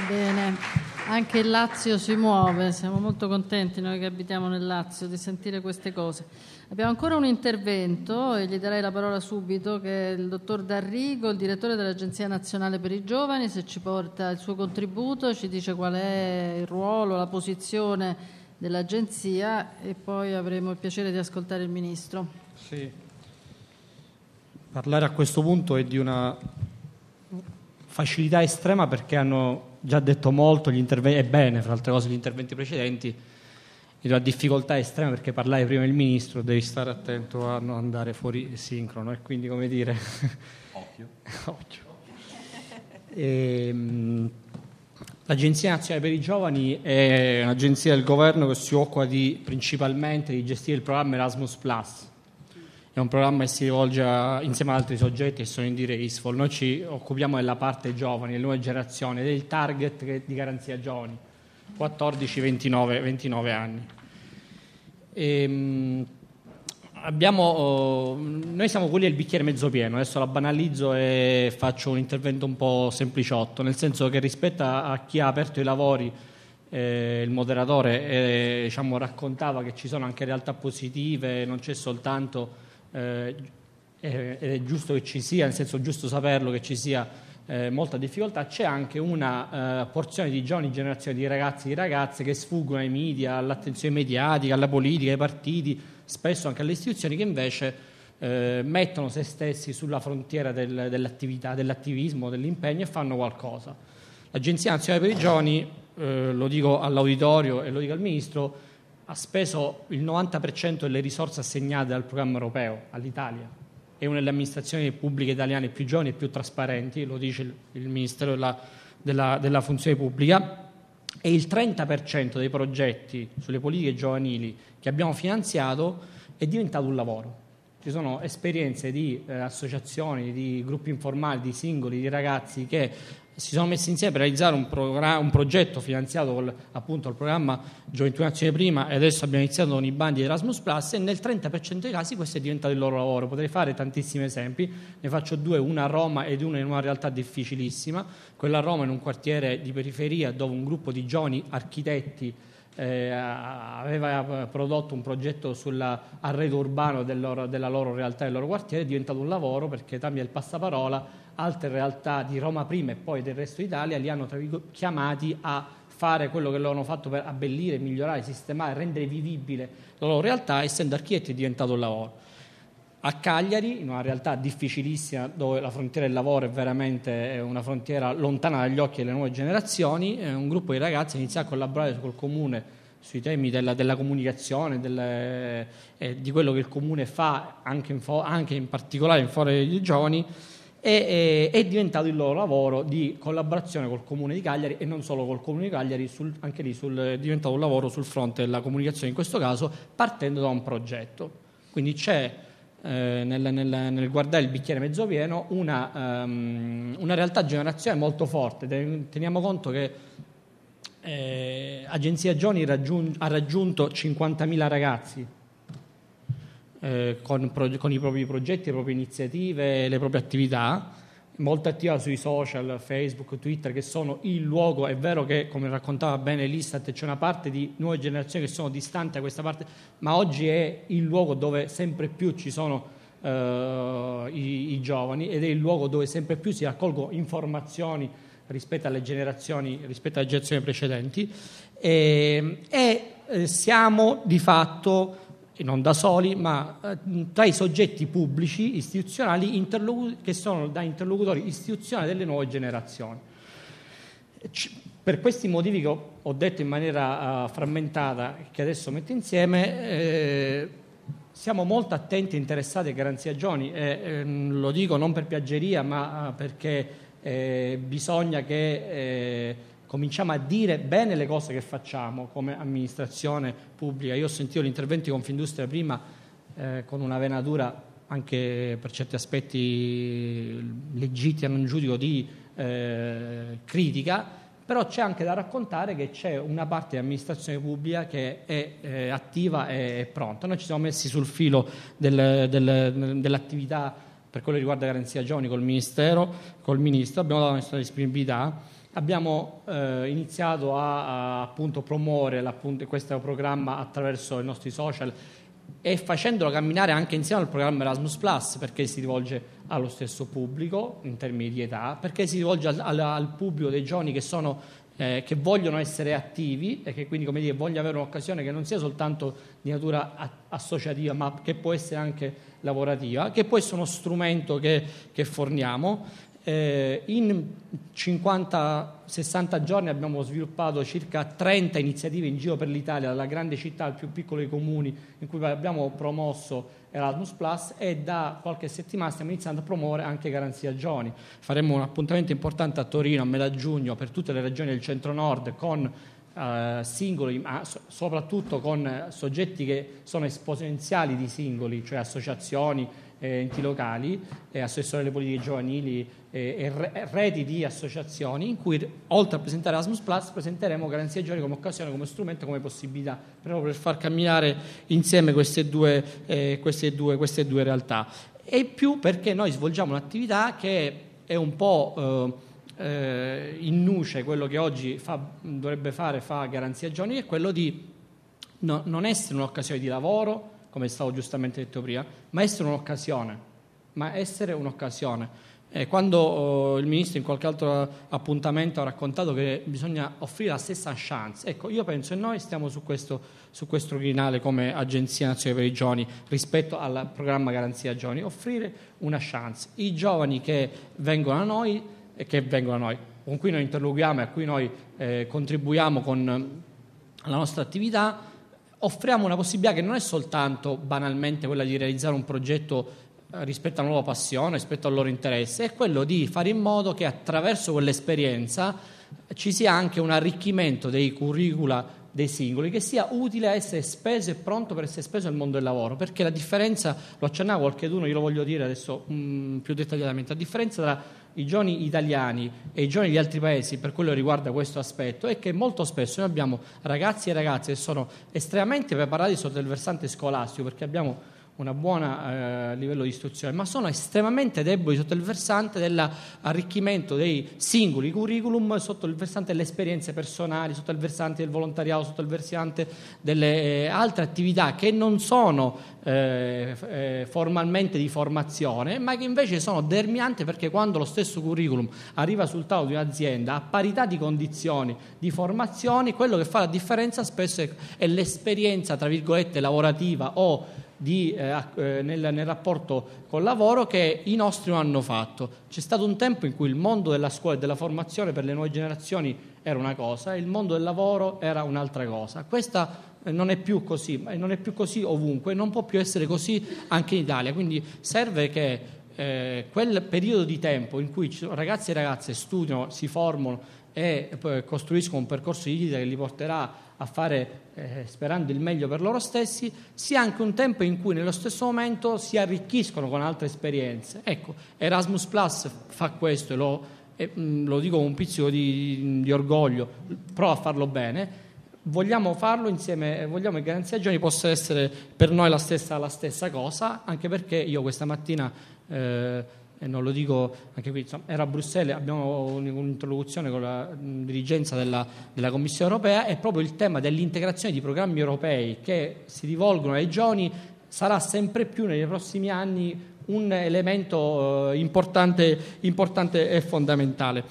Bene, anche il Lazio si muove, siamo molto contenti noi che abitiamo nel Lazio di sentire queste cose. Abbiamo ancora un intervento e gli darei la parola subito, che è il dottor D'Arrigo, il direttore dell'Agenzia Nazionale per i Giovani, se ci porta il suo contributo, ci dice qual è il ruolo, la posizione dell'Agenzia e poi avremo il piacere di ascoltare il Ministro. Sì. Parlare a questo punto è di una facilità estrema perché hanno già detto molto gli interventi, e bene, fra altre cose, gli interventi precedenti, e di una difficoltà estrema perché parlare prima il Ministro, devi stare attento a non andare fuori sincrono e quindi, come dire, occhio. L'Agenzia Nazionale per i Giovani è un'agenzia del governo che si occupa principalmente di gestire il programma Erasmus+. È un programma che si rivolge insieme ad altri soggetti che sono in D-Raceful. Noi ci occupiamo della parte giovani, delle nuove generazioni, del target di Garanzia Giovani, 14-29 anni. Noi siamo quelli del bicchiere mezzo pieno, adesso la banalizzo e faccio un intervento un po' sempliciotto, nel senso che rispetto a chi ha aperto i lavori, il moderatore raccontava che ci sono anche realtà positive, non c'è soltanto... ed è giusto che ci sia, nel senso giusto saperlo che ci sia molta difficoltà, c'è anche una porzione di giovani generazioni di ragazzi e di ragazze che sfuggono ai media, all'attenzione mediatica, alla politica, ai partiti, spesso anche alle istituzioni, che invece mettono se stessi sulla frontiera dell'attività, dell'attivismo, dell'impegno e fanno qualcosa. L'Agenzia Nazionale per i Giovani, lo dico all'auditorio e lo dico al Ministro, ha speso il 90% delle risorse assegnate dal programma europeo all'Italia. È una delle amministrazioni pubbliche italiane più giovani e più trasparenti, lo dice il Ministero della Funzione Pubblica, e il 30% dei progetti sulle politiche giovanili che abbiamo finanziato è diventato un lavoro. Ci sono esperienze di associazioni, di gruppi informali, di singoli, di ragazzi che si sono messi insieme per realizzare un progetto finanziato con appunto il programma Gioventù Nazione Prima, e adesso abbiamo iniziato con i bandi di Erasmus+, e nel 30% dei casi questo è diventato il loro lavoro. Potrei fare tantissimi esempi, ne faccio due, una a Roma ed una in una realtà difficilissima. Quella a Roma, in un quartiere di periferia dove un gruppo di giovani architetti aveva prodotto un progetto sull'arredo urbano della loro realtà, del loro quartiere, è diventato un lavoro perché tramite il passaparola altre realtà di Roma prima e poi del resto d'Italia li hanno chiamati a fare quello che loro hanno fatto per abbellire, migliorare, sistemare, rendere vivibile la loro realtà. Essendo architetti è diventato un lavoro. A Cagliari, in una realtà difficilissima dove la frontiera del lavoro è veramente una frontiera lontana dagli occhi delle nuove generazioni, un gruppo di ragazzi ha iniziato a collaborare col Comune sui temi della comunicazione, di quello che il Comune fa anche in particolare in favore dei giovani, e è diventato il loro lavoro di collaborazione col Comune di Cagliari, e non solo col Comune di Cagliari, anche lì è diventato un lavoro sul fronte della comunicazione, in questo caso partendo da un progetto. Quindi c'è nel guardare il bicchiere mezzo pieno una realtà generazionale molto forte. Teniamo conto che Agenzia Giovani ha raggiunto 50.000 ragazzi con i propri progetti, le proprie iniziative, le proprie attività, molto attiva sui social, Facebook, Twitter, che sono il luogo. È vero che, come raccontava bene l'Istat, c'è una parte di nuove generazioni che sono distanti da questa parte, ma oggi è il luogo dove sempre più ci sono i giovani, ed è il luogo dove sempre più si raccolgono informazioni rispetto alle generazioni precedenti, e siamo di fatto, e non da soli, ma tra i soggetti pubblici istituzionali che sono da interlocutori istituzionali delle nuove generazioni. Per questi motivi che ho detto in maniera frammentata, che adesso metto insieme, siamo molto attenti e interessati a Garanzia Giovani, lo dico non per piaggeria, ma perché bisogna che cominciamo a dire bene le cose che facciamo come amministrazione pubblica. Io ho sentito l'intervento di Confindustria prima con una venatura anche per certi aspetti legittima, non giudico, di critica, però c'è anche da raccontare che c'è una parte di amministrazione pubblica che è attiva e pronta. Noi ci siamo messi sul filo dell'attività per quello che riguarda Garanzia Giovani col Ministro, abbiamo dato la nostra disponibilità, abbiamo iniziato a appunto promuovere questo programma attraverso i nostri social e facendolo camminare anche insieme al programma Erasmus Plus, perché si rivolge allo stesso pubblico in termini di età, perché si rivolge al pubblico dei giovani che vogliono essere attivi e che quindi, come dire, vogliono avere un'occasione che non sia soltanto di natura associativa, ma che può essere anche lavorativa, che può essere uno strumento che forniamo. In 50-60 giorni abbiamo sviluppato circa 30 iniziative in giro per l'Italia, dalla grande città al più piccolo comuni, in cui abbiamo promosso Erasmus Plus, e da qualche settimana stiamo iniziando a promuovere anche Garanzia Giovani. Faremo un appuntamento importante a Torino a metà giugno per tutte le regioni del centro-nord con singoli, ma soprattutto con soggetti che sono esponenziali di singoli, cioè associazioni, enti locali, assessori alle politiche giovanili e reti di associazioni, in cui oltre a presentare Erasmus Plus presenteremo Garanzia Giovani come occasione, come strumento, come possibilità, proprio per far camminare insieme queste due realtà. E più perché noi svolgiamo un'attività che è un po' in nuce quello che oggi dovrebbe fare Garanzia Giovani, è quello di non essere un'occasione di lavoro, come è stato giustamente detto prima, ma essere un'occasione. Quando il Ministro in qualche altro appuntamento ha raccontato che bisogna offrire la stessa chance, ecco, io penso, e noi stiamo su questo crinale come Agenzia Nazionale per i Giovani rispetto al programma Garanzia Giovani, offrire una chance. I giovani che vengono a noi, con cui noi interloquiamo e a cui noi contribuiamo con la nostra attività, offriamo una possibilità che non è soltanto banalmente quella di realizzare un progetto rispetto alla loro passione, rispetto al loro interesse, è quello di fare in modo che attraverso quell'esperienza ci sia anche un arricchimento dei curricula dei singoli che sia utile a essere speso e pronto per essere speso nel mondo del lavoro, perché la differenza, lo accennava qualcheduno, io lo voglio dire adesso più dettagliatamente, la differenza tra i giovani italiani e i giovani di altri paesi per quello che riguarda questo aspetto è che molto spesso noi abbiamo ragazzi e ragazze che sono estremamente preparati sotto il versante scolastico, perché abbiamo una buona livello di istruzione, ma sono estremamente deboli sotto il versante dell'arricchimento dei singoli curriculum, sotto il versante delle esperienze personali, sotto il versante del volontariato, sotto il versante delle altre attività che non sono formalmente di formazione, ma che invece sono determinanti, perché quando lo stesso curriculum arriva sul tavolo di un'azienda a parità di condizioni di formazioni, quello che fa la differenza spesso è l'esperienza, tra virgolette, lavorativa o nel rapporto col lavoro che i nostri non hanno fatto. C'è stato un tempo in cui il mondo della scuola e della formazione per le nuove generazioni era una cosa e il mondo del lavoro era un'altra cosa. Questa non è più così, non è più così ovunque, non può più essere così anche in Italia, quindi serve che quel periodo di tempo in cui ragazzi e ragazze studiano, si formano e poi costruiscono un percorso di vita che li porterà a fare, sperando il meglio per loro stessi, sia anche un tempo in cui nello stesso momento si arricchiscono con altre esperienze. Ecco, Erasmus Plus fa questo e lo dico con un pizzico di orgoglio, prova a farlo bene. Vogliamo farlo insieme, vogliamo che Garanzia Giovani possa essere per noi la stessa cosa, anche perché io questa mattina e non lo dico anche qui, insomma, ero a Bruxelles, abbiamo un'interlocuzione con la dirigenza della Commissione europea, e proprio il tema dell'integrazione di programmi europei che si rivolgono ai giovani sarà sempre più nei prossimi anni un elemento importante e fondamentale.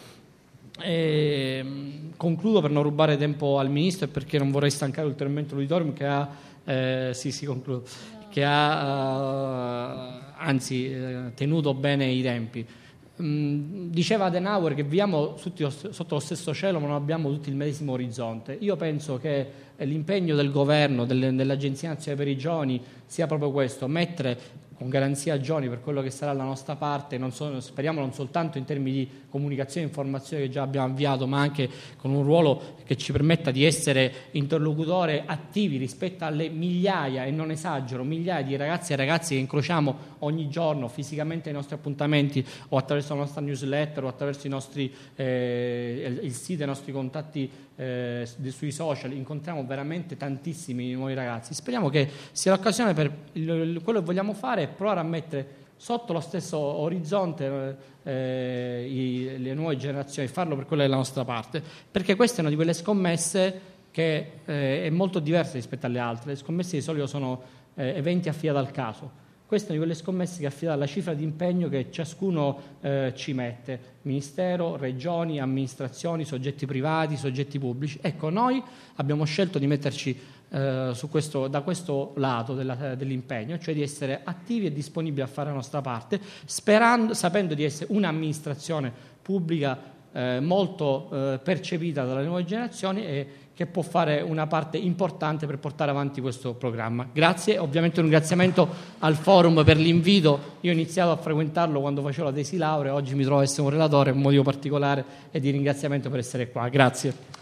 Concludo per non rubare tempo al Ministro e perché non vorrei stancare ulteriormente l'auditorium che ha concludo, che ha tenuto bene i tempi. Diceva Adenauer che viviamo tutti sotto lo stesso cielo ma non abbiamo tutti il medesimo orizzonte. Io penso che l'impegno del governo, dell'Agenzia Nazionale per i Giovani sia proprio questo: mettere con Garanzia Giovani, per quello che sarà la nostra parte, speriamo non soltanto in termini di comunicazione e informazione che già abbiamo avviato, ma anche con un ruolo che ci permetta di essere interlocutore attivi rispetto alle migliaia, e non esagero, migliaia di ragazzi e ragazze che incrociamo ogni giorno fisicamente ai nostri appuntamenti o attraverso la nostra newsletter o attraverso il sito, i nostri contatti sui social. Incontriamo veramente tantissimi nuovi ragazzi. Speriamo che sia l'occasione per quello che vogliamo fare è provare a mettere sotto lo stesso orizzonte le nuove generazioni, farlo per quella della nostra parte, perché questa è una di quelle scommesse che è molto diversa rispetto alle altre. Le scommesse di solito sono eventi affidati al caso. Questa è una di quelle scommesse che è affidata alla cifra di impegno che ciascuno ci mette, ministero, regioni, amministrazioni, soggetti privati, soggetti pubblici. Ecco, noi abbiamo scelto di metterci da questo lato dell'impegno, cioè di essere attivi e disponibili a fare la nostra parte, sapendo di essere un'amministrazione pubblica molto percepita dalle nuove generazioni e che può fare una parte importante per portare avanti questo programma. Grazie, ovviamente un ringraziamento al forum per l'invito. Io ho iniziato a frequentarlo quando facevo la tesi laurea, oggi mi trovo a essere un relatore, un motivo particolare e di ringraziamento per essere qua. Grazie.